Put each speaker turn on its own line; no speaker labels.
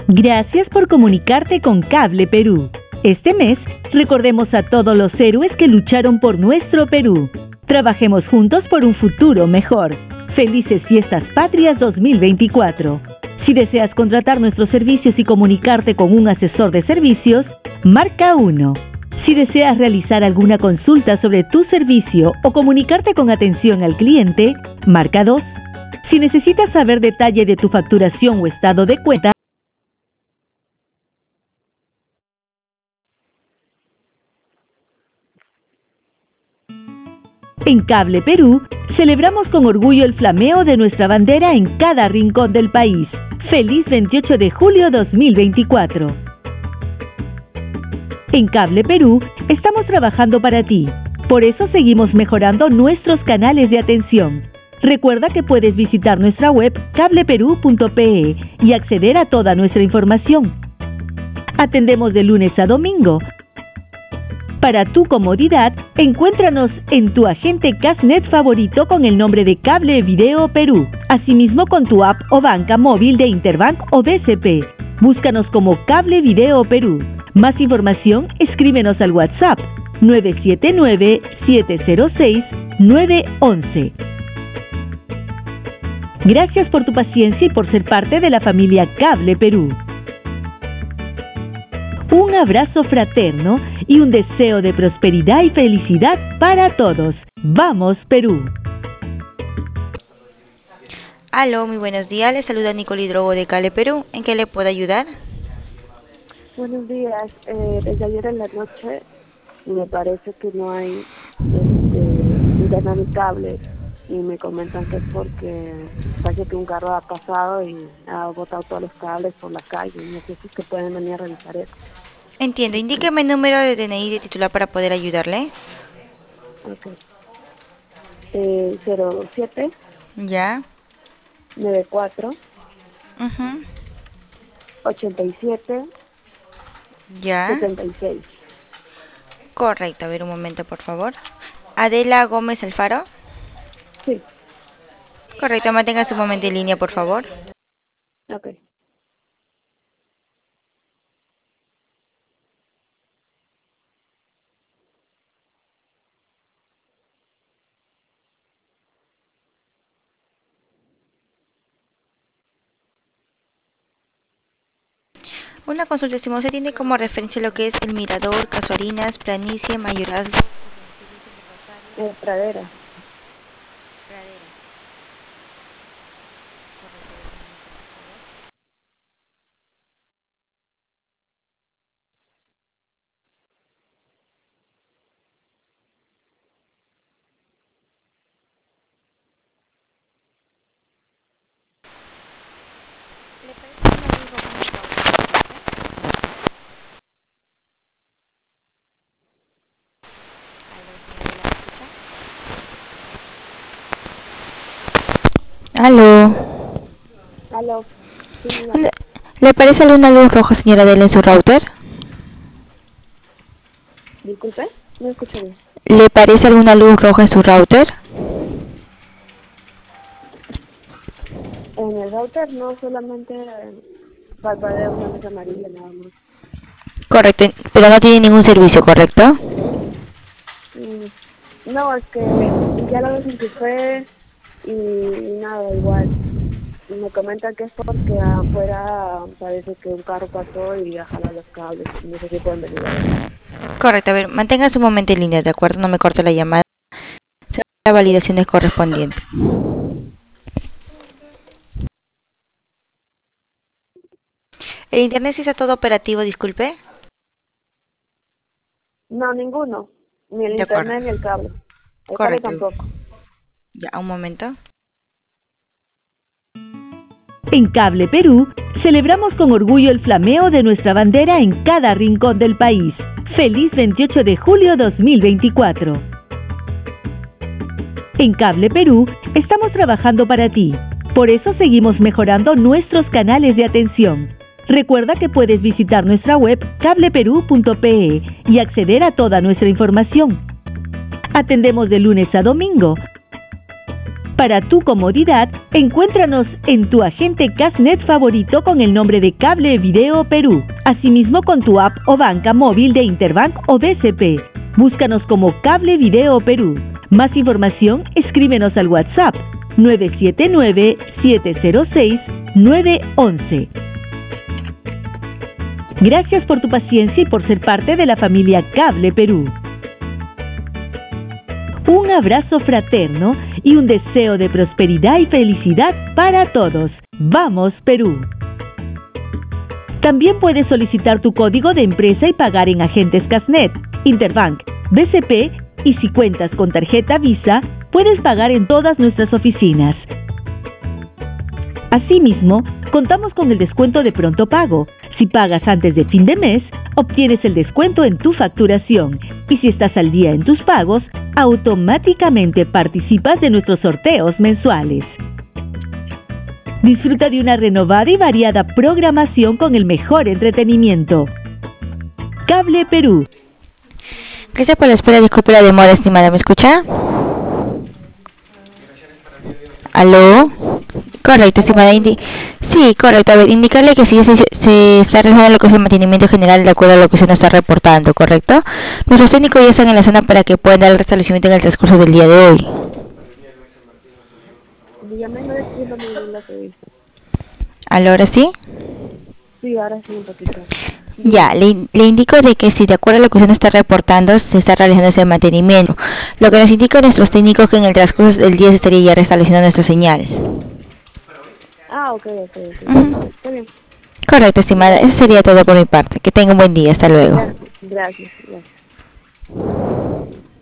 Gracias por comunicarte con Cable Perú. Este mes, recordemos a todos los héroes que lucharon por nuestro Perú. Trabajemos juntos por un futuro mejor. Felices Fiestas Patrias 2024. Si deseas contratar nuestros servicios y comunicarte con un asesor de servicios, marca 1. Si deseas realizar alguna consulta sobre tu servicio o comunicarte con atención al cliente, marca 2. Si necesitas saber detalle de tu facturación o estado de cuenta, en Cable Perú, celebramos con orgullo el flameo de nuestra bandera en cada rincón del país. ¡Feliz 28 de julio 2024! En Cable Perú, estamos trabajando para ti. Por eso seguimos mejorando nuestros canales de atención. Recuerda que puedes visitar nuestra web cableperú.pe y acceder a toda nuestra información. Atendemos de lunes a domingo. Para tu comodidad, encuéntranos en tu agente Casnet favorito con el nombre de Cable Video Perú, asimismo con tu app o banca móvil de Interbank o BCP. Búscanos como Cable Video Perú. Más información, escríbenos al WhatsApp 979-706-911. Gracias por tu paciencia y por ser parte de la familia Cable Perú. Un abrazo fraterno y un deseo de prosperidad y felicidad para todos. ¡Vamos, Perú!
Aló, muy buenos días. Les saluda Nicole Drogo de Cable Perú. ¿En qué le puedo ayudar?
Buenos días. Desde ayer en la noche me parece que no hay internet ni cable y me comentan que es porque parece que un carro ha pasado y ha botado todos los cables por la calle. No sé si es que pueden venir a revisar eso.
Entiendo. Indíqueme el número de DNI de titular para poder ayudarle.
Ok. 07
Ya.
94
Ujú.
87
Ya.
76.
Correcto. A ver, un momento, por favor. Adela Gómez Alfaro.
Sí.
Correcto. Mantenga su momento en línea, por favor.
Ok.
Una consulta, estimado. ¿Se tiene como referencia lo que es el Mirador, Casuarinas, Planicie, Mayorazgo?
Pradera.
Aló.
Aló. Sí, dígame.
¿Le parece alguna luz roja, señora Adela, en su router?
Disculpe, no escucho bien.
¿Le parece alguna luz roja en su router?
En el router no, solamente parpadea una luz amarilla nada más.
Correcto, pero no tiene ningún servicio, ¿correcto?
No, es que ya lo desenchufé y nada, igual. Y me comentan que es porque afuera parece que un carro pasó y ha jalado los cables. No sé si pueden venir a ver.
Correcto, a ver, mantenga su momento en línea, ¿de acuerdo? No me corte la llamada. Se harán las validaciones correspondientes. ¿El internet sí está todo operativo, disculpe?
No, ninguno. Ni el
De acuerdo.
internet ni el cable. El
Correcto.
cable tampoco.
Ya, un momento.
en Cable Perú, celebramos con orgullo el flameo de nuestra bandera en cada rincón del país. ¡Feliz 28 de julio 2024! En Cable Perú, estamos trabajando para ti. Por eso seguimos mejorando nuestros canales de atención. Recuerda que puedes visitar nuestra web cableperú.pe y acceder a toda nuestra información. Atendemos de lunes a domingo. Para tu comodidad, encuéntranos en tu agente Casnet favorito con el nombre de Cable Video Perú. Asimismo con tu app o banca móvil de Interbank o BCP. Búscanos como Cable Video Perú. Más información, escríbenos al WhatsApp 979-706-911. Gracias por tu paciencia y por ser parte de la familia Cable Perú. Un abrazo fraterno y un deseo de prosperidad y felicidad para todos. ¡Vamos, Perú! También puedes solicitar tu código de empresa y pagar en agentes Casnet, Interbank, BCP y si cuentas con tarjeta Visa, puedes pagar en todas nuestras oficinas. Asimismo, contamos con el descuento de pronto pago. Si pagas antes de fin de mes, obtienes el descuento en tu facturación. Y si estás al día en tus pagos, automáticamente participas de nuestros sorteos mensuales. Disfruta de una renovada y variada programación con el mejor entretenimiento. Cable Perú.
Gracias por la espera, disculpe la demora, estimada, ¿me escucha? ¿Aló? Correcto, estimada. Sí, correcto. A ver, indicarle que sí se está realizando lo que es el mantenimiento general de acuerdo a lo que se nos está reportando, ¿correcto? Nuestros técnicos ya están en la zona para que puedan dar el restablecimiento en el transcurso del día de hoy.
Dígame, no entiendo muy bien lo que dice.
¿Aló, ahora sí?
Sí, ahora sí un poquito.
Ya, le indico de que si de acuerdo a lo que usted nos está reportando, se está realizando ese mantenimiento. Lo que nos indica nuestros técnicos que en el transcurso del día se estaría ya restableciendo nuestra señal.
Ah, ok. Está bien.
Correcto, estimada. Eso sería todo por mi parte. Que tenga un buen día. Hasta luego.
Gracias.